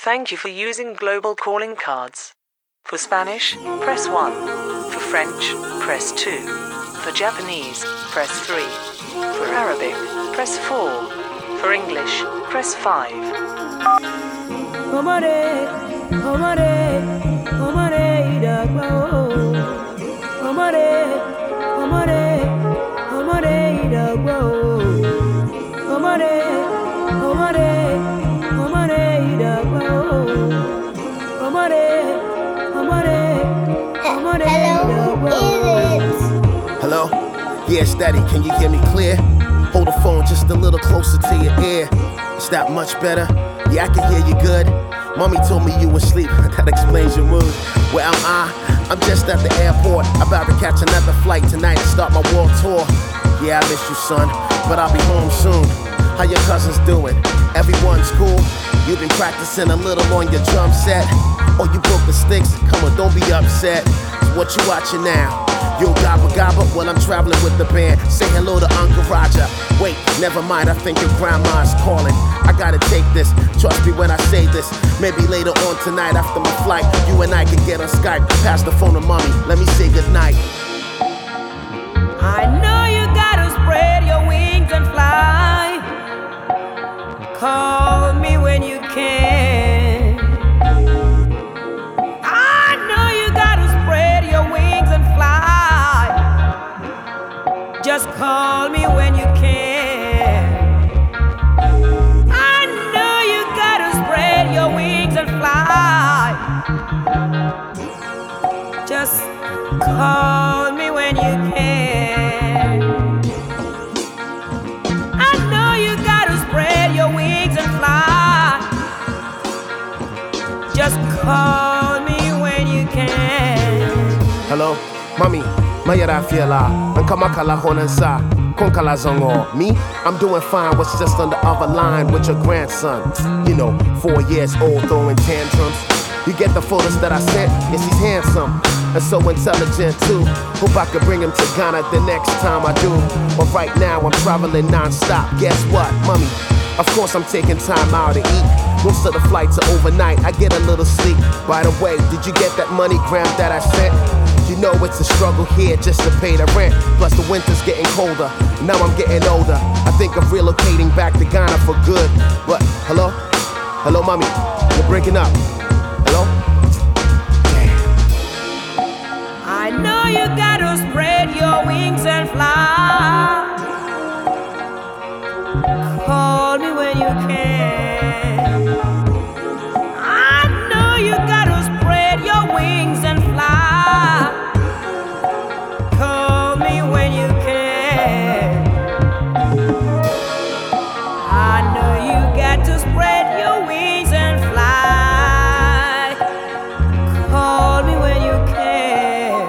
Thank you for using Global Calling Cards. For Spanish, press 1. For French, press 2. For Japanese, press 3. For Arabic, press 4. For English, press 5. Hello? Yeah, steady. Can you hear me clear? Hold the phone just a little closer to your ear. Is that much better? Yeah, I can hear you good. Mommy told me you were asleep. That explains your mood. Where am I? I'm just at the airport, about to catch another flight tonight to start my world tour. Yeah, I miss you, son, but I'll be home soon. How your cousins doing? Everyone's cool? You've been practicing a little on your drum set? Or you broke the sticks? Come on, don't be upset. So what you watching now? Yo, gabba gabba, well I'm traveling with the band. Say hello to Uncle Roger. Wait, never mind, I think your grandma's calling. I gotta take this, trust me when I say this. Maybe later on tonight after my flight, you and I can get on Skype. Pass the phone to mommy, let me say goodnight. I know you gotta spread your wings and fly. Call me when you can. I know you gotta spread your wings and fly. Just call me when you can. I know you gotta spread your wings and fly. Just call me when you can. I know you gotta spread your wings and fly. Just call me when you can. Hello, mommy, mayara fiela, nkamakala honansa, konkala zongo. Me, I'm doing fine, was just on the other line with your grandson. You know, 4 years old, throwing tantrums. You get the photos that I sent? Yes, he's handsome and so intelligent too. Hope I could bring him to Ghana the next time I do. But right now I'm traveling non-stop. Guess what, mommy? Of course I'm taking time out to eat. Most of the flights are overnight, I get a little sleep. By the way, did you get that money gram that I sent? You know it's a struggle here just to pay the rent. Plus the winter's getting colder, now I'm getting older. I think of relocating back to Ghana for good. But, hello? Hello, mommy, you're breaking up. Hello? I know you gotta spread your wings and fly. Call me when you can. I know you gotta spread your wings and fly. Call me when you can. I know you got to spread your wings and fly. Call me when you can.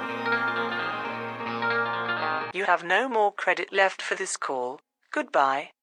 You have no more credit left for this call. Goodbye.